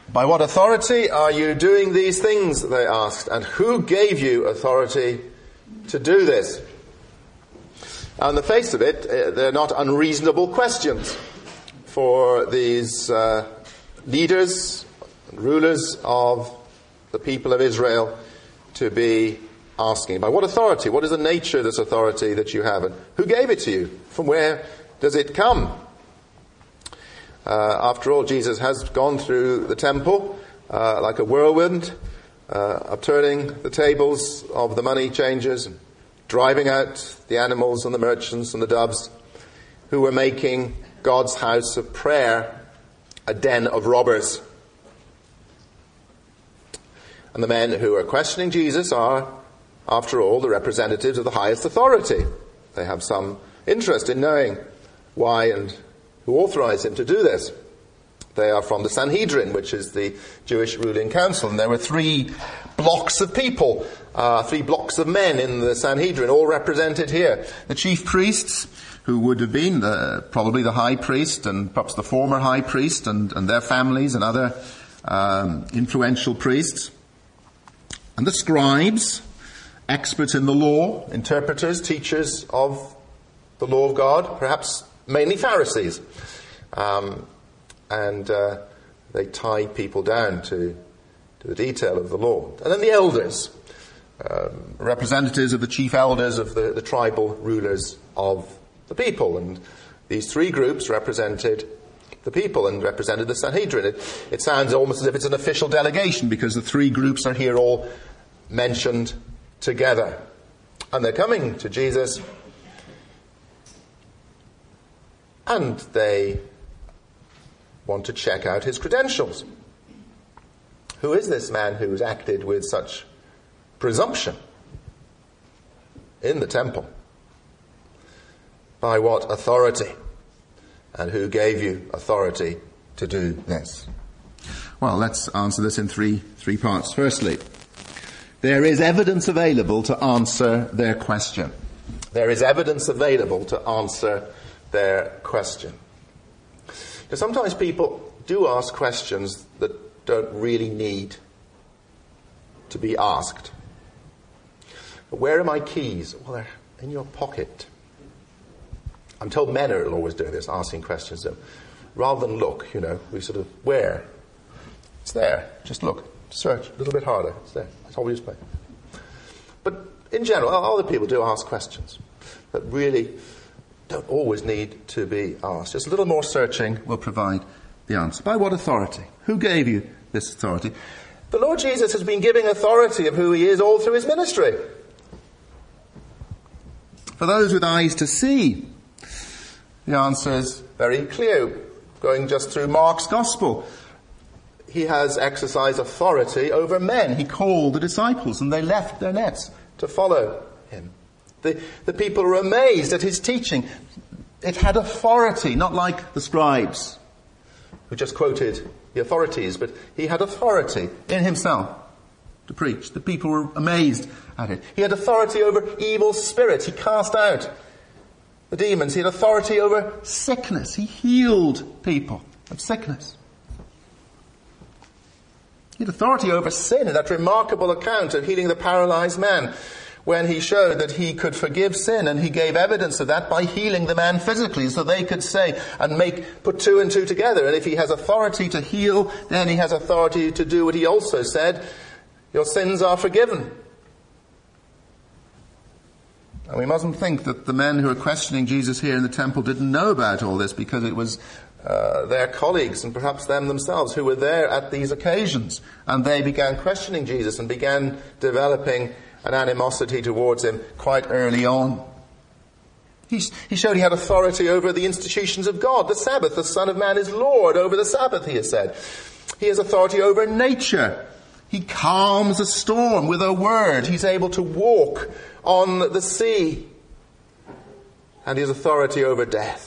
By what authority are you doing these things, they asked, and who gave you authority to do this? On the face of it, they're not unreasonable questions for these leaders and rulers of the people of Israel to be asking. By what authority? What is the nature of this authority that you have? And who gave it to you? From where does it come? After all, Jesus has gone through the temple like a whirlwind, upturning the tables of the money changers, driving out the animals and the merchants and the doves who were making God's house of prayer a den of robbers. And the men who are questioning Jesus are, after all, the representatives of the highest authority. They have some interest in knowing why and who authorized him to do this. They are from the Sanhedrin, which is the Jewish ruling council. And there were 3 blocks of people, 3 blocks of men in the Sanhedrin, all represented here. The chief priests, who would have been probably the high priest and perhaps the former high priest and their families and other influential priests. And the scribes, experts in the law, interpreters, teachers of the law of God, perhaps mainly Pharisees. And they tied people down to the detail of the law. And then the elders, representatives of the chief elders of the tribal rulers of the people. And these 3 groups represented the people and represented the Sanhedrin. It sounds almost as if it's an official delegation because the 3 groups are here all mentioned together. And they're coming to Jesus, and they want to check out his credentials. Who is this man who's acted with such presumption in the temple? By what authority? And who gave you authority to do this? Well, let's answer this in three parts. Firstly, there is evidence available to answer their question. There is evidence available to answer their question. Now, sometimes people do ask questions that don't really need to be asked. But where are my keys? Well, they're in your pocket. I'm told men are always doing this, asking questions. Rather than look, we sort of, where? It's there. Just look. Search a little bit harder. It's there. It's always there. But in general, other people do ask questions that really don't always need to be asked. Just a little more searching will provide the answer. By what authority? Who gave you this authority? The Lord Jesus has been giving authority of who he is all through his ministry. For those with eyes to see, the answer is very clear. Going just through Mark's Gospel, he has exercised authority over men. He called the disciples and they left their nets to follow him. The people were amazed at his teaching. It had authority, not like the scribes who just quoted the authorities, but he had authority in himself to preach. The people were amazed at it. He had authority over evil spirits. He cast out the demons. He had authority over sickness. He healed people of sickness. He had authority over sin in that remarkable account of healing the paralyzed man, when he showed that he could forgive sin, and he gave evidence of that by healing the man physically, so they could say and put 2 and 2 together. And if he has authority to heal, then he has authority to do what he also said: your sins are forgiven. And we mustn't think that the men who are questioning Jesus here in the temple didn't know about all this, because it was their colleagues and perhaps them themselves who were there at these occasions, and they began questioning Jesus and began developing an animosity towards him quite early on. He showed he had authority over the institutions of God, the Sabbath. The Son of Man is Lord over the Sabbath, he has said. He has authority over nature. He calms a storm with a word. He's able to walk on the sea. And he has authority over death.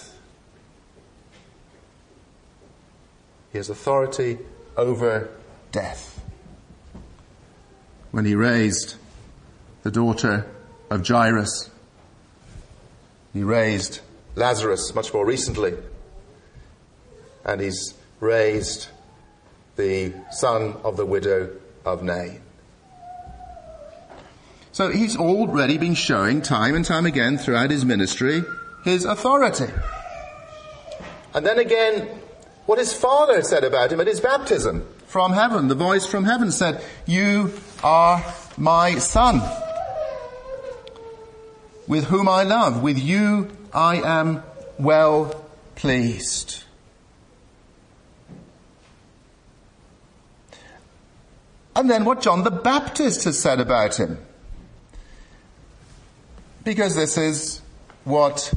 He has authority over death. When he raised the daughter of Jairus, he raised Lazarus much more recently. And he's raised the son of the widow of Nain. So he's already been showing time and time again throughout his ministry his authority. And then again, what his father said about him at his baptism from heaven. The voice from heaven said, "You are my son, with whom I love. With you I am well pleased." And then what John the Baptist has said about him. Because this is what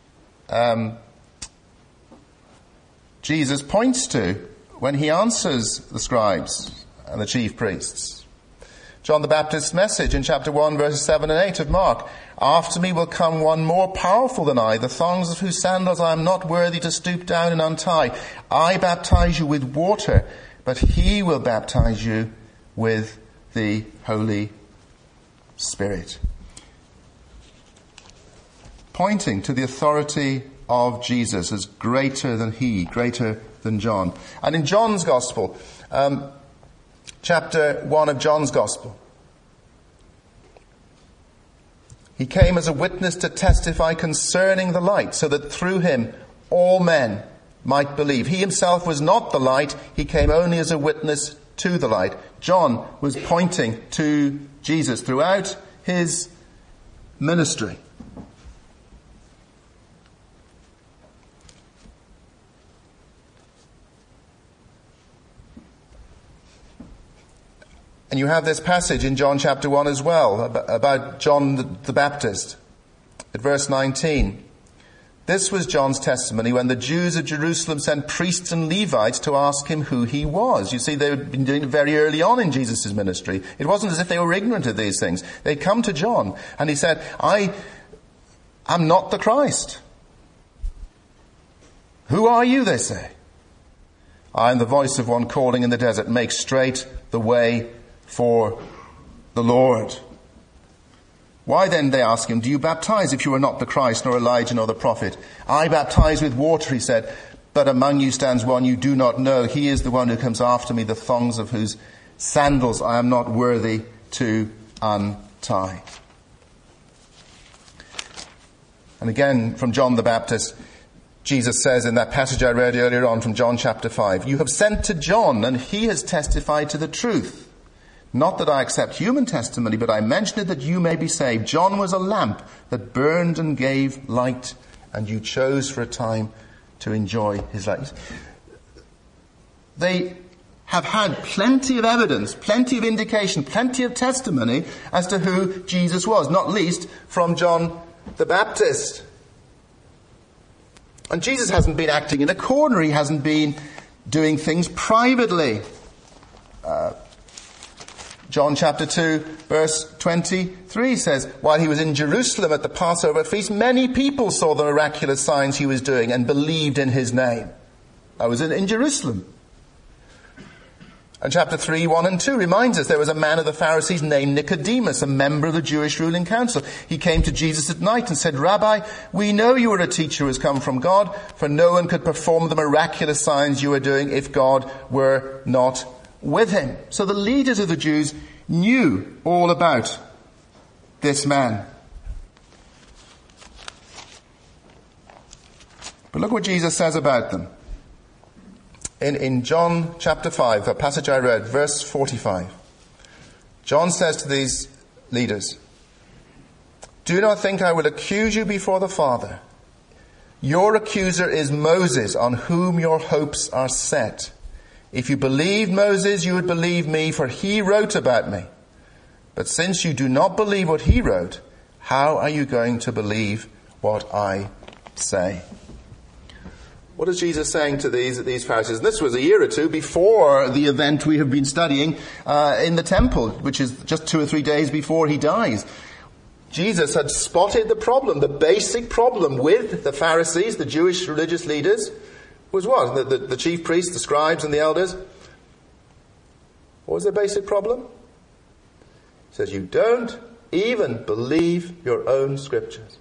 Jesus points to when he answers the scribes and the chief priests. John the Baptist's message in chapter 1, verses 7 and 8 of Mark. "After me will come one more powerful than I, the thongs of whose sandals I am not worthy to stoop down and untie. I baptize you with water, but he will baptize you with the Holy Spirit." Pointing to the authority of Jesus as greater than he, greater than John. And in John's Gospel, chapter 1 of John's Gospel, he came as a witness to testify concerning the light, so that through him all men might believe. He himself was not the light, he came only as a witness to the light. John was pointing to Jesus throughout his ministry. And you have this passage in John chapter 1 as well, about John the Baptist. At verse 19. "This was John's testimony when the Jews of Jerusalem sent priests and Levites to ask him who he was." You see, they had been doing it very early on in Jesus' ministry. It wasn't as if they were ignorant of these things. They'd come to John and he said, "I am not the Christ." "Who are you?" they say. "I am the voice of one calling in the desert, make straight the way for the Lord." "Why then," they ask him, "do you baptize if you are not the Christ, nor Elijah, nor the prophet?" "I baptize with water," he said, "but among you stands one you do not know. He is the one who comes after me, the thongs of whose sandals I am not worthy to untie." And again, from John the Baptist, Jesus says in that passage I read earlier on from John chapter 5, "You have sent to John, and he has testified to the truth. Not that I accept human testimony, but I mention it that you may be saved. John was a lamp that burned and gave light, and you chose for a time to enjoy his light." They have had plenty of evidence, plenty of indication, plenty of testimony as to who Jesus was, not least from John the Baptist. And Jesus hasn't been acting in a corner. He hasn't been doing things privately. John chapter 2, verse 23 says, "While he was in Jerusalem at the Passover feast, many people saw the miraculous signs he was doing and believed in his name." I was in Jerusalem. And chapter 3, 1 and 2 reminds us there was a man of the Pharisees named Nicodemus, a member of the Jewish ruling council. He came to Jesus at night and said, "Rabbi, we know you are a teacher who has come from God, for no one could perform the miraculous signs you are doing if God were not with him." So the leaders of the Jews knew all about this man. But look what Jesus says about them. In John chapter 5, a passage I read, verse 45. John says to these leaders, "Do not think I will accuse you before the Father. Your accuser is Moses, on whom your hopes are set. If you believed Moses, you would believe me, for he wrote about me. But since you do not believe what he wrote, how are you going to believe what I say?" What is Jesus saying to these Pharisees? And this was a year or two before the event we have been studying in the temple, which is just 2 or 3 days before he dies. Jesus had spotted the problem, the basic problem with the Pharisees, the Jewish religious leaders, was what? The chief priests, the scribes and the elders. What was their basic problem? He says, you don't even believe your own scriptures.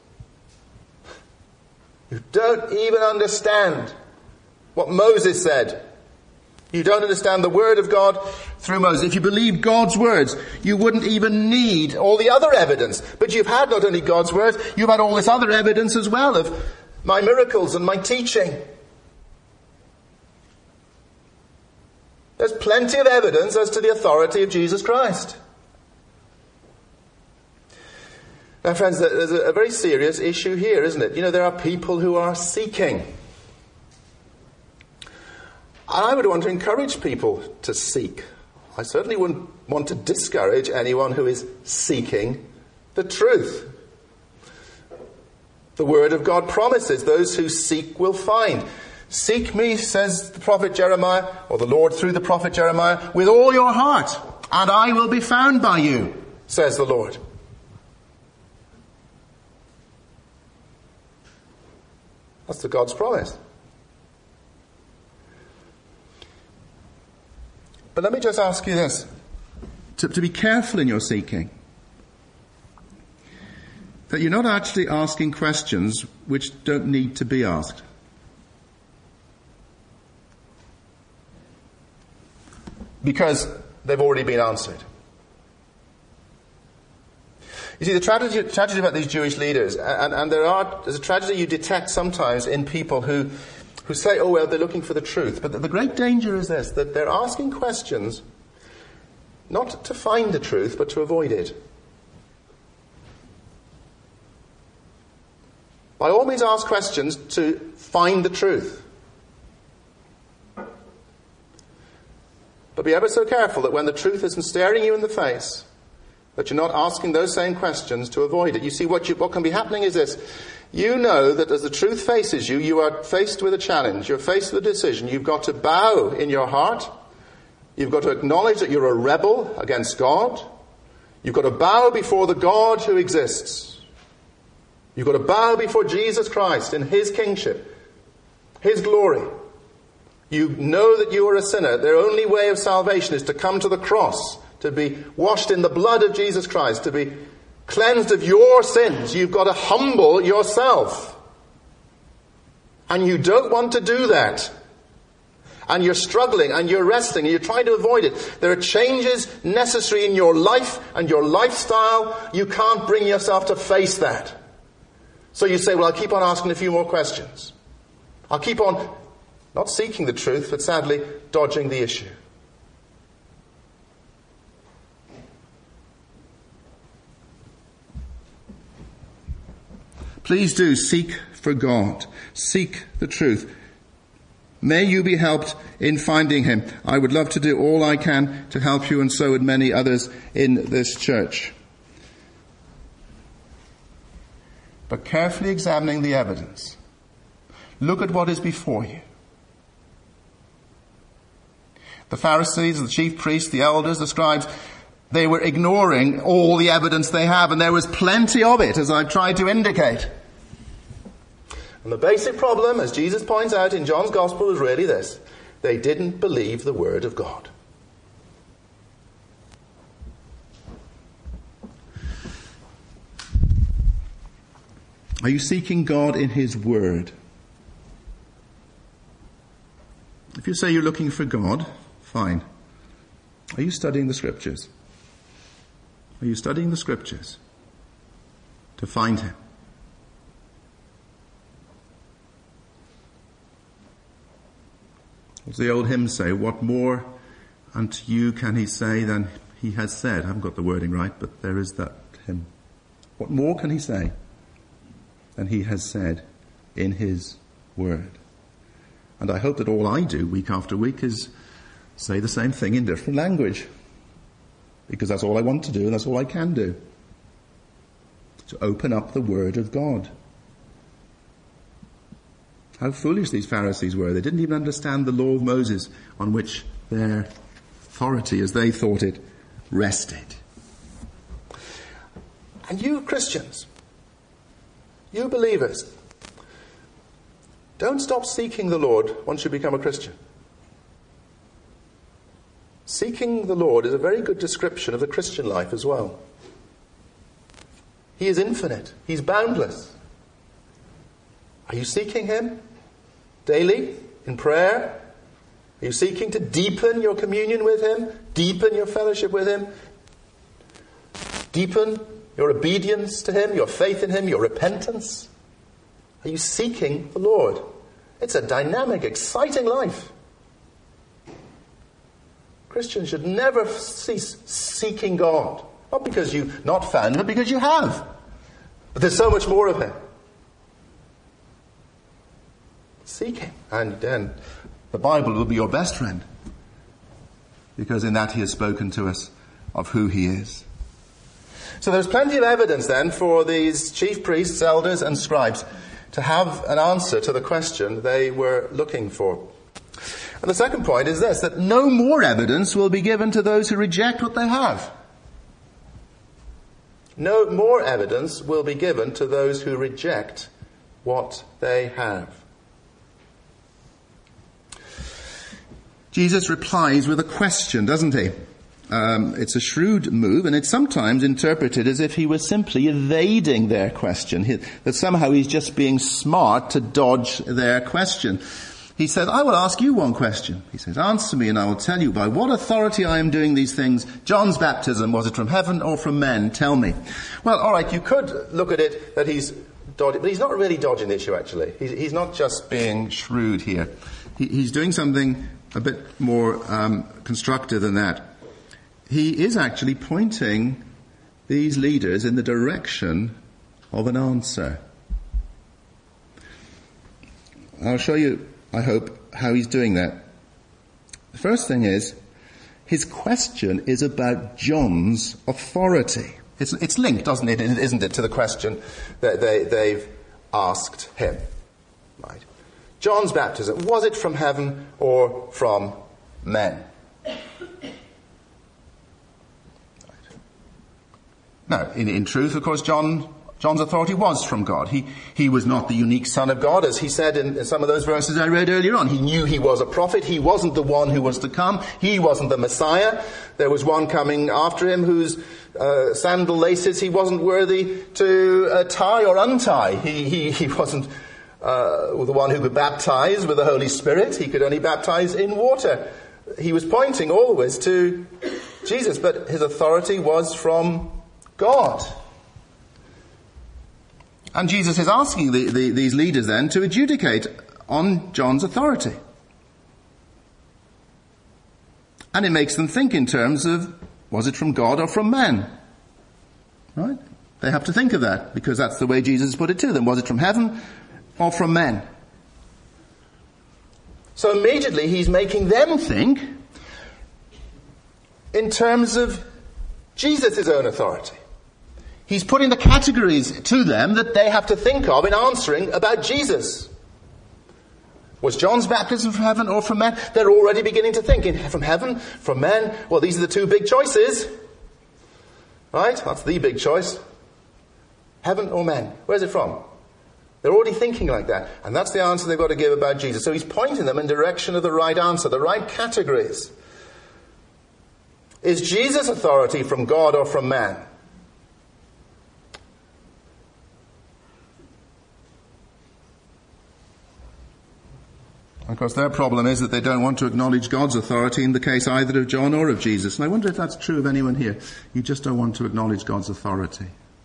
You don't even understand what Moses said. You don't understand the word of God through Moses. If you believe God's words, you wouldn't even need all the other evidence. But you've had not only God's words, you've had all this other evidence as well of my miracles and my teaching. There's plenty of evidence as to the authority of Jesus Christ. Now, friends, there's a very serious issue here, isn't it? You know, there are people who are seeking. And I would want to encourage people to seek. I certainly wouldn't want to discourage anyone who is seeking the truth. The Word of God promises those who seek will find. Seek me, says the prophet Jeremiah, or the Lord through the prophet Jeremiah, with all your heart, and I will be found by you, says the Lord. That's the God's promise. But let me just ask you this, to be careful in your seeking, that you're not actually asking questions which don't need to be asked. Because they've already been answered. You see, the tragedy about these Jewish leaders, and there's a tragedy you detect sometimes in people who say, oh, well, they're looking for the truth. But the great danger is this, that they're asking questions not to find the truth, but to avoid it. By all means, ask questions to find the truth. But be ever so careful that when the truth isn't staring you in the face, that you're not asking those same questions to avoid it. You see, what can be happening is this. You know that as the truth faces you, you are faced with a challenge. You're faced with a decision. You've got to bow in your heart. You've got to acknowledge that you're a rebel against God. You've got to bow before the God who exists. You've got to bow before Jesus Christ in His kingship, His glory. You know that you are a sinner. Their only way of salvation is to come to the cross, to be washed in the blood of Jesus Christ, to be cleansed of your sins. You've got to humble yourself. And you don't want to do that. And you're struggling and you're wrestling and you're trying to avoid it. There are changes necessary in your life and your lifestyle. You can't bring yourself to face that. So you say, well, I'll keep on asking a few more questions. I'll keep on not seeking the truth, but sadly dodging the issue. Please do seek for God. Seek the truth. May you be helped in finding Him. I would love to do all I can to help you, and so would many others in this church. But carefully examining the evidence, look at what is before you. The Pharisees, the chief priests, the elders, the scribes, they were ignoring all the evidence they have, and there was plenty of it, as I've tried to indicate. And the basic problem, as Jesus points out in John's Gospel, is really this. They didn't believe the Word of God. Are you seeking God in His Word? If you say you're looking for God, fine. Are you studying the Scriptures? Are you studying the Scriptures to find Him? What does the old hymn say? What more unto you can He say than He has said? I haven't got the wording right, but there is that hymn. What more can He say than He has said in His Word? And I hope that all I do week after week is say the same thing in different language. Because that's all I want to do, and that's all I can do. To open up the Word of God. How foolish these Pharisees were. They didn't even understand the law of Moses on which their authority, as they thought it, rested. And you Christians, you believers, don't stop seeking the Lord once you become a Christian. Seeking the Lord is a very good description of the Christian life as well. He is infinite. He's boundless. Are you seeking Him daily in prayer? Are you seeking to deepen your communion with him? Deepen your fellowship with him? Deepen your obedience to him, your faith in him, your repentance? Are you seeking the Lord? It's a dynamic, exciting life. Christians should never cease seeking God. Not because you've not found him, but because you have. But there's so much more of him. Seek him. And then the Bible will be your best friend. Because in that he has spoken to us of who he is. So there's plenty of evidence then for these chief priests, elders and scribes to have an answer to the question they were looking for. And the second point is this, that no more evidence will be given to those who reject what they have. No more evidence will be given to those who reject what they have. Jesus replies with a question, doesn't he? It's a shrewd move, and it's sometimes interpreted as if he was simply evading their question, that somehow he's just being smart to dodge their question. He says, I will ask you one question. He says, answer me and I will tell you by what authority I am doing these things. John's baptism, was it from heaven or from men? Tell me. Well, all right, you could look at it that he's dodging, but he's not really dodging the issue, actually. He's not just being shrewd here. He's doing something a bit more constructive than that. He is actually pointing these leaders in the direction of an answer. I'll show you, I hope, how he's doing that. The first thing is, his question is about John's authority. It's linked, isn't it, to the question that they've asked him. Right. John's baptism, was it from heaven or from men? Now, in truth, of course, John's authority was from God. He was not the unique Son of God, as he said in some of those verses I read earlier on. He knew he was a prophet. He wasn't the one who was to come. He wasn't the Messiah. There was one coming after him whose sandal laces he wasn't worthy to tie or untie. He wasn't the one who could baptize with the Holy Spirit. He could only baptize in water. He was pointing always to Jesus, but his authority was from God. And Jesus is asking these leaders then to adjudicate on John's authority. And it makes them think in terms of, was it from God or from man? Right? They have to think of that, because that's the way Jesus put it to them. Was it from heaven or from men? So immediately he's making them think in terms of Jesus' own authority. He's putting the categories to them that they have to think of in answering about Jesus. Was John's baptism from heaven or from men? They're already beginning to think, from heaven, from men. Well, these are the two big choices. Right? That's the big choice. Heaven or men? Where's it from? They're already thinking like that. And that's the answer they've got to give about Jesus. So he's pointing them in direction of the right answer, the right categories. Is Jesus' authority from God or from man? Of course, their problem is that they don't want to acknowledge God's authority in the case either of John or of Jesus. And I wonder if that's true of anyone here. You just don't want to acknowledge God's authority.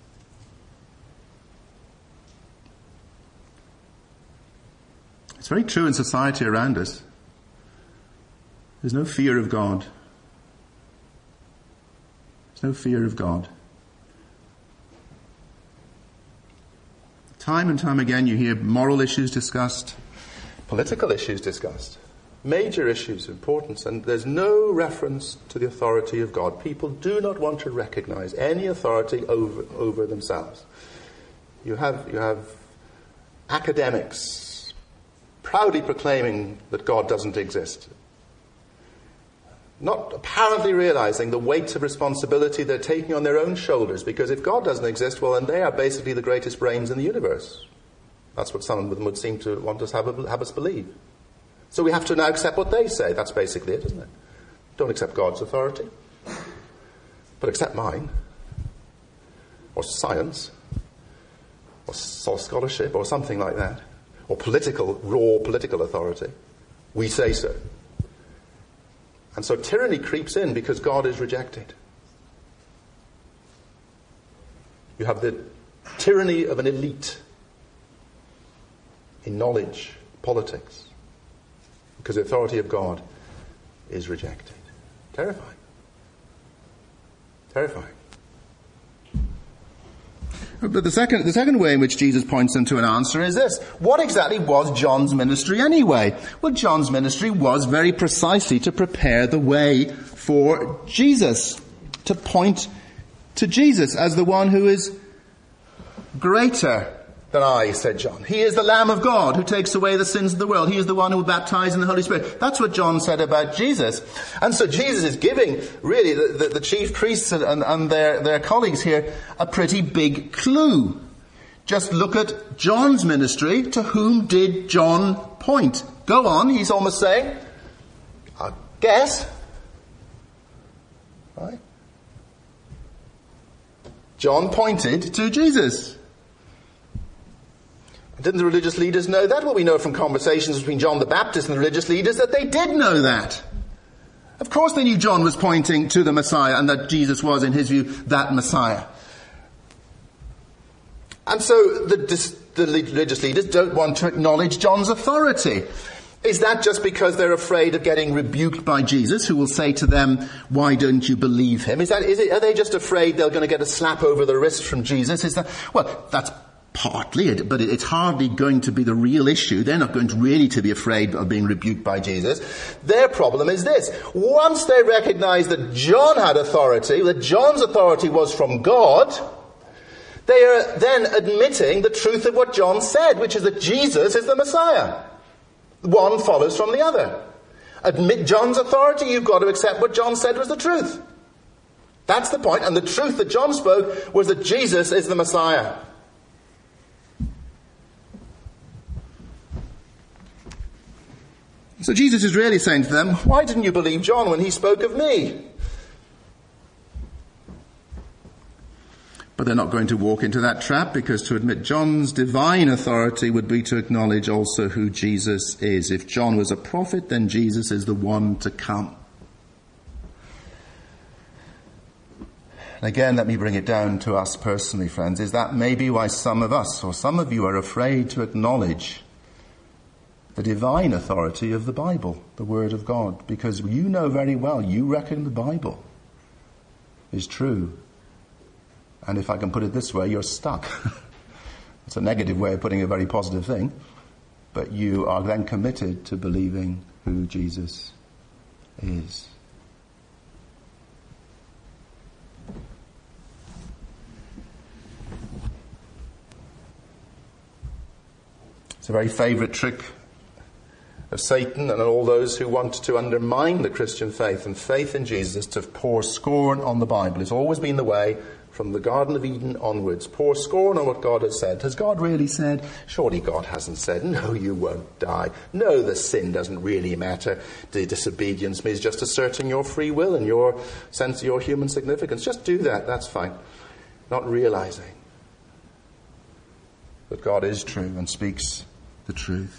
It's very true in society around us. There's no fear of God. There's no fear of God. Time and time again you hear moral issues discussed, political issues discussed, major issues of importance, and there's no reference to the authority of God. People do not want to recognize any authority over themselves. You have academics proudly proclaiming that God doesn't exist, not apparently realizing the weight of responsibility they're taking on their own shoulders, because if God doesn't exist, well, then they are basically the greatest brains in the universe. That's what some of them would seem to want us have us believe. So we have to now accept what they say. That's basically it, isn't it? Don't accept God's authority, but accept mine, or science, or scholarship, or something like that, or raw political authority. We say so. And so tyranny creeps in because God is rejected. You have the tyranny of an elite in knowledge, politics, because the authority of God is rejected. Terrifying. Terrifying. But the second way in which Jesus points them to an answer is this. What exactly was John's ministry anyway? Well, John's ministry was very precisely to prepare the way for Jesus, to point to Jesus as the one who is greater than I, said John. He is the Lamb of God who takes away the sins of the world. He is the one who will baptize in the Holy Spirit. That's what John said about Jesus. And so Jesus is giving, really, the chief priests and their colleagues here a pretty big clue. Just look at John's ministry. To whom did John point? Go on, he's almost saying. Guess. Right? John pointed to Jesus. Didn't the religious leaders know that? Well, we know from conversations between John the Baptist and the religious leaders that they did know that. Of course they knew John was pointing to the Messiah and that Jesus was, in his view, that Messiah. And so the religious leaders don't want to acknowledge John's authority. Is that just because they're afraid of getting rebuked by Jesus, who will say to them, why don't you believe him? Are they just afraid they're going to get a slap over the wrist from Jesus? Well, that's partly, but it's hardly going to be the real issue. They're not going to really to be afraid of being rebuked by Jesus. Their problem is this. Once they recognize that John had authority, that John's authority was from God, they are then admitting the truth of what John said, which is that Jesus is the Messiah. One follows from the other. Admit John's authority, you've got to accept what John said was the truth. That's the point. And the truth that John spoke was that Jesus is the Messiah. So Jesus is really saying to them, why didn't you believe John when he spoke of me? But they're not going to walk into that trap, because to admit John's divine authority would be to acknowledge also who Jesus is. If John was a prophet, then Jesus is the one to come. And again, let me bring it down to us personally, friends. Is that maybe why some of us, or some of you, are afraid to acknowledge the divine authority of the Bible, the Word of God? Because you know very well, you reckon the Bible is true. And if I can put it this way, you're stuck. It's a negative way of putting a very positive thing. But you are then committed to believing who Jesus is. It's a very favourite trick of Satan and all those who want to undermine the Christian faith and faith in Jesus, to pour scorn on the Bible. It's always been the way from the Garden of Eden onwards. Pour scorn on what God has said. Has God really said? Surely God hasn't said. No, you won't die. No, the sin doesn't really matter. The disobedience means just asserting your free will and your sense of your human significance. Just do that. That's fine. Not realizing that God is true and speaks the truth.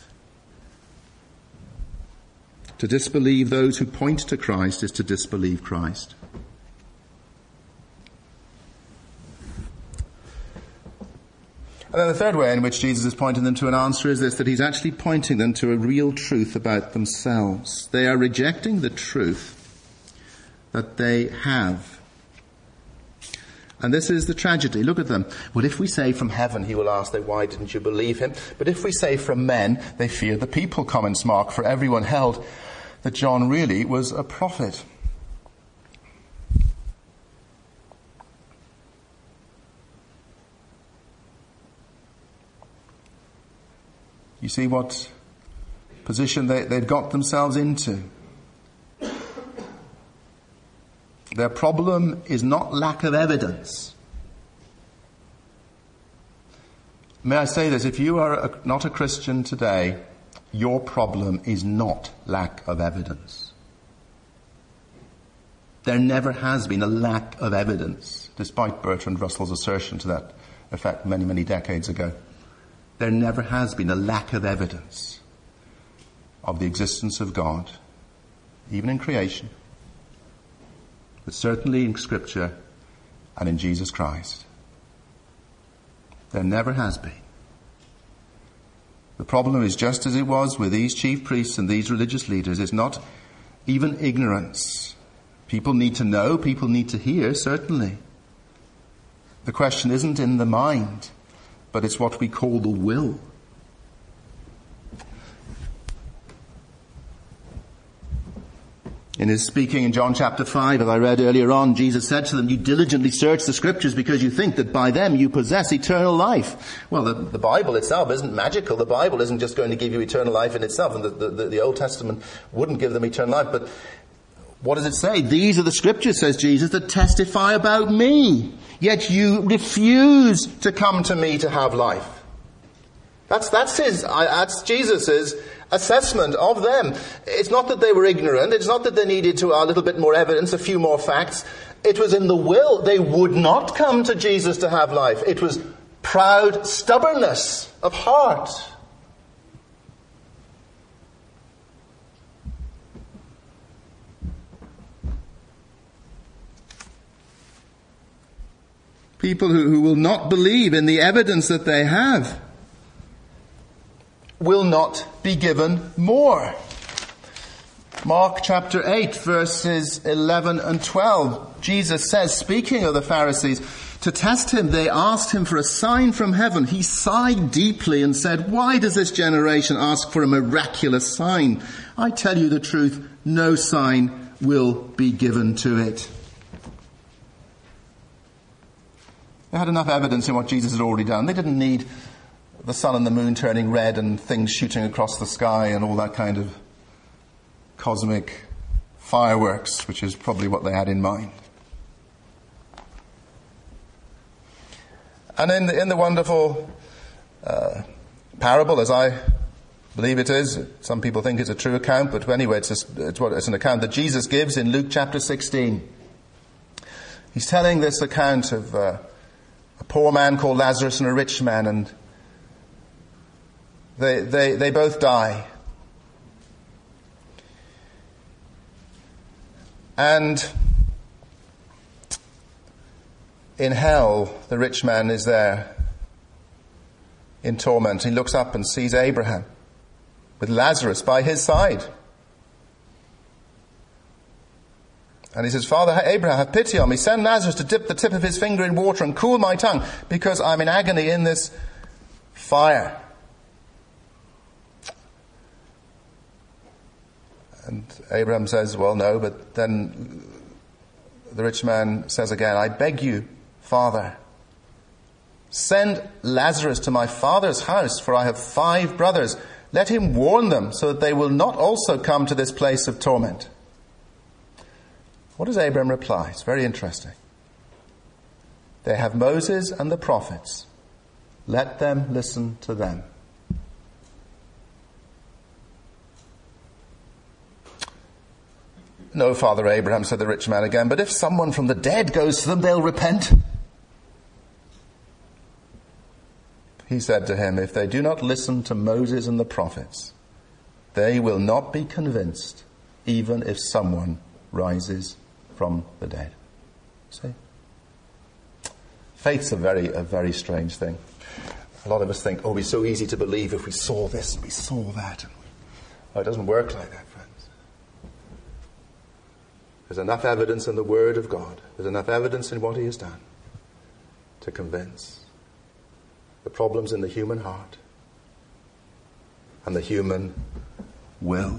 To disbelieve those who point to Christ is to disbelieve Christ. And then the third way in which Jesus is pointing them to an answer is this, that he's actually pointing them to a real truth about themselves. They are rejecting the truth that they have. And this is the tragedy. Look at them. Well, if we say from heaven, he will ask them, why didn't you believe him? But if we say from men, they fear the people, comments Mark, for everyone held that John really was a prophet. You see what position they'd got themselves into. Their problem is not lack of evidence. May I say this, if you are not a Christian today, your problem is not lack of evidence. There never has been a lack of evidence, despite Bertrand Russell's assertion to that effect many, many decades ago. There never has been a lack of evidence of the existence of God, even in creation, but certainly in Scripture and in Jesus Christ. There never has been. The problem is just as it was with these chief priests and these religious leaders. It's not even ignorance. People need to know, people need to hear, certainly. The question isn't in the mind, but it's what we call the will. In his speaking in John chapter 5, as I read earlier on, Jesus said to them, "You diligently search the Scriptures because you think that by them you possess eternal life." Well, the Bible itself isn't magical. The Bible isn't just going to give you eternal life in itself. And the Old Testament wouldn't give them eternal life. But what does it say? "These are the Scriptures," says Jesus, "that testify about me. Yet you refuse to come to me to have life." That's Jesus's assessment of them. It's not that they were ignorant. It's not that they needed a little bit more evidence, a few more facts. It was in the will. They would not come to Jesus to have life. It was proud stubbornness of heart. People who will not believe in the evidence that they have will not be given more. Mark chapter 8, verses 11 and 12. Jesus says, speaking of the Pharisees, to test him, they asked him for a sign from heaven. He sighed deeply and said, "Why does this generation ask for a miraculous sign? I tell you the truth, no sign will be given to it." They had enough evidence in what Jesus had already done. They didn't need the sun and the moon turning red and things shooting across the sky and all that kind of cosmic fireworks, which is probably what they had in mind. And in the wonderful parable, as I believe it is, some people think it's a true account, but anyway, it's an account that Jesus gives in Luke chapter 16. He's telling this account of a poor man called Lazarus and a rich man, and they both die. And in hell, the rich man is there in torment. He looks up and sees Abraham with Lazarus by his side. And he says, "Father Abraham, have pity on me. Send Lazarus to dip the tip of his finger in water and cool my tongue, because I'm in agony in this fire." And Abraham says, "Well, no," but then the rich man says again, "I beg you, Father, send Lazarus to my father's house, for I have 5 brothers. Let him warn them so that they will not also come to this place of torment." What does Abraham reply? It's very interesting. "They have Moses and the prophets. Let them listen to them." "No, Father Abraham," said the rich man again, "but if someone from the dead goes to them, they'll repent." He said to him, "If they do not listen to Moses and the prophets, they will not be convinced, even if someone rises from the dead." See? Faith's a very strange thing. A lot of us think, it'd be so easy to believe if we saw this and we saw that. Oh, it doesn't work like that, friends. There's enough evidence in the Word of God. There's enough evidence in what He has done to convince. The problem's in the human heart and the human will.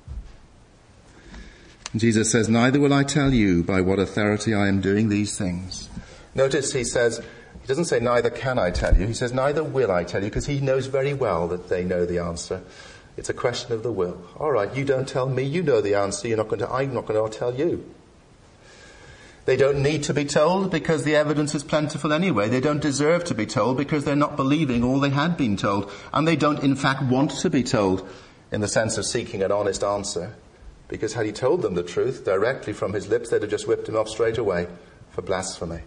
And Jesus says, "Neither will I tell you by what authority I am doing these things." Notice he doesn't say, "Neither can I tell you." He says, "Neither will I tell you," because he knows very well that they know the answer. It's a question of the will. All right, you don't tell me, you know the answer. I'm not going to tell you. They don't need to be told because the evidence is plentiful anyway. They don't deserve to be told because they're not believing all they had been told. And they don't in fact want to be told in the sense of seeking an honest answer. Because had he told them the truth directly from his lips, they'd have just whipped him off straight away for blasphemy.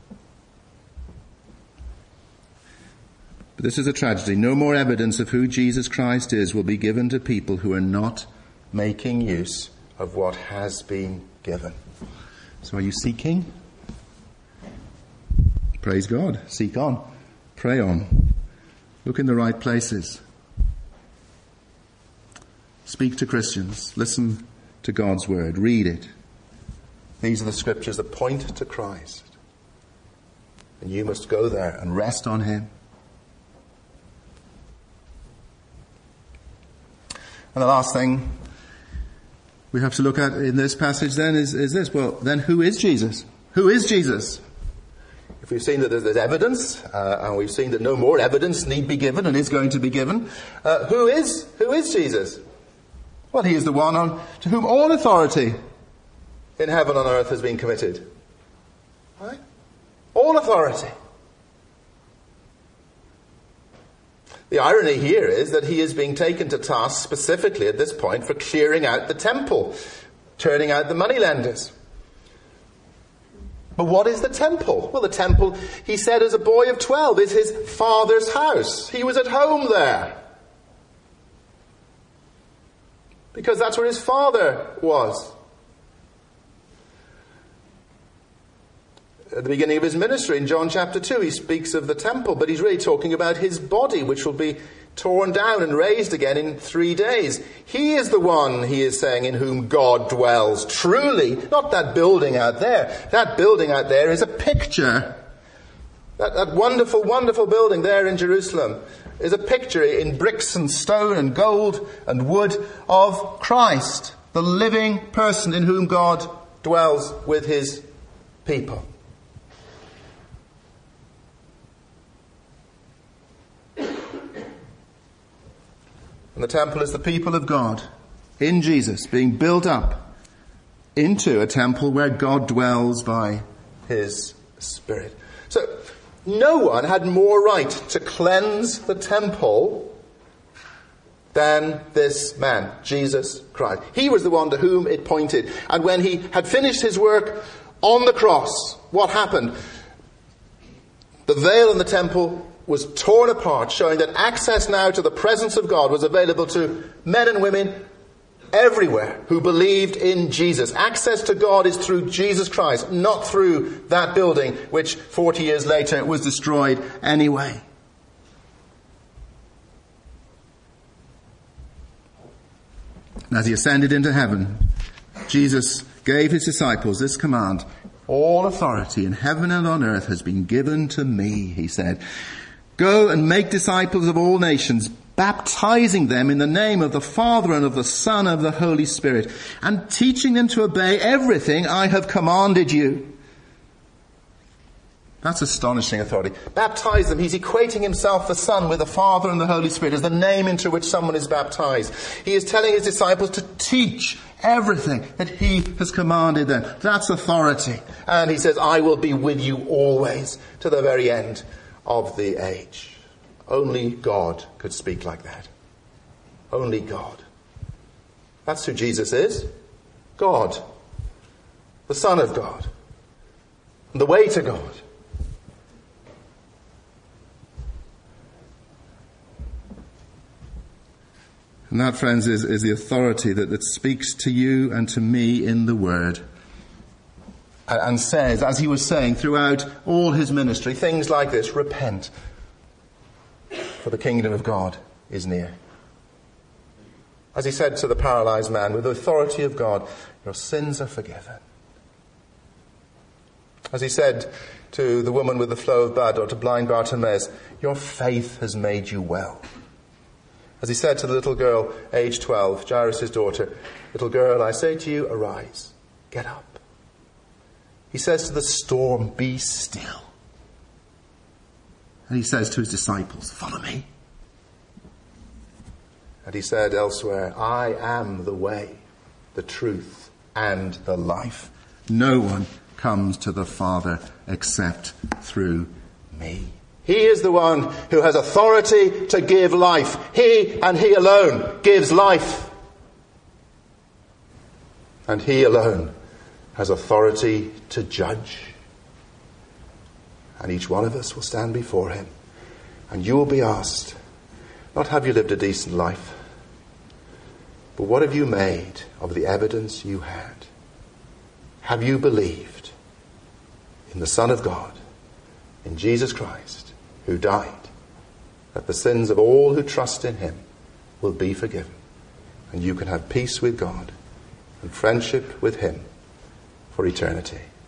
But this is a tragedy. No more evidence of who Jesus Christ is will be given to people who are not making use of what has been given. So are you seeking? Praise God. Seek on. Pray on. Look in the right places. Speak to Christians. Listen to God's word. Read it. These are the scriptures that point to Christ. And you must go there and rest on him. And the last thing we have to look at in this passage then is this. Well, then who is Jesus? Who is Jesus? If we've seen that there's evidence, and we've seen that no more evidence need be given and is going to be given, who is Jesus? Well, he is the one to whom all authority in heaven and on earth has been committed. Right? All authority. The irony here is that he is being taken to task specifically at this point for clearing out the temple, turning out the moneylenders. But what is the temple? Well, the temple, he said as a boy of 12, is his father's house. He was at home there. Because that's where his father was. At the beginning of his ministry in John chapter 2, he speaks of the temple, but he's really talking about his body, which will be torn down and raised again in 3 days. He is the one, he is saying, in whom God dwells. Truly, not that building out there. That building out there is a picture. That wonderful, wonderful building there in Jerusalem is a picture in bricks and stone and gold and wood of Christ, the living person in whom God dwells with his people. And the temple is the people of God in Jesus being built up into a temple where God dwells by his Spirit. So no one had more right to cleanse the temple than this man, Jesus Christ. He was the one to whom it pointed. And when he had finished his work on the cross, what happened? The veil in the temple was torn apart, showing that access now to the presence of God was available to men and women everywhere who believed in Jesus. Access to God is through Jesus Christ, not through that building, which 40 years later was destroyed anyway. As he ascended into heaven, Jesus gave his disciples this command: all authority in heaven and on earth has been given to me, he said. Go and make disciples of all nations, baptizing them in the name of the Father and of the Son and of the Holy Spirit, and teaching them to obey everything I have commanded you. That's astonishing authority. Baptize them. He's equating himself, the Son, with the Father and the Holy Spirit as the name into which someone is baptized. He is telling his disciples to teach everything that he has commanded them. That's authority. And he says, I will be with you always to the very end of the age. Only God could speak like that. Only God. That's who Jesus is. God. The Son of God. The way to God. And that, friends, is the authority that speaks to you and to me in the Word. And says, as he was saying throughout all his ministry, things like this: repent, for the kingdom of God is near. As he said to the paralyzed man, with the authority of God, your sins are forgiven. As he said to the woman with the flow of blood, or to blind Bartimaeus, your faith has made you well. As he said to the little girl, age 12, Jairus' daughter, little girl, I say to you, arise, get up. He says to the storm, be still. And he says to his disciples, follow me. And he said elsewhere, I am the way, the truth, and the life. No one comes to the Father except through me. He is the one who has authority to give life. He and he alone gives life. And he alone has authority to judge. And each one of us will stand before him. And you will be asked, not have you lived a decent life, but what have you made of the evidence you had? Have you believed in the Son of God, in Jesus Christ, who died, that the sins of all who trust in him will be forgiven, and you can have peace with God and friendship with him for eternity?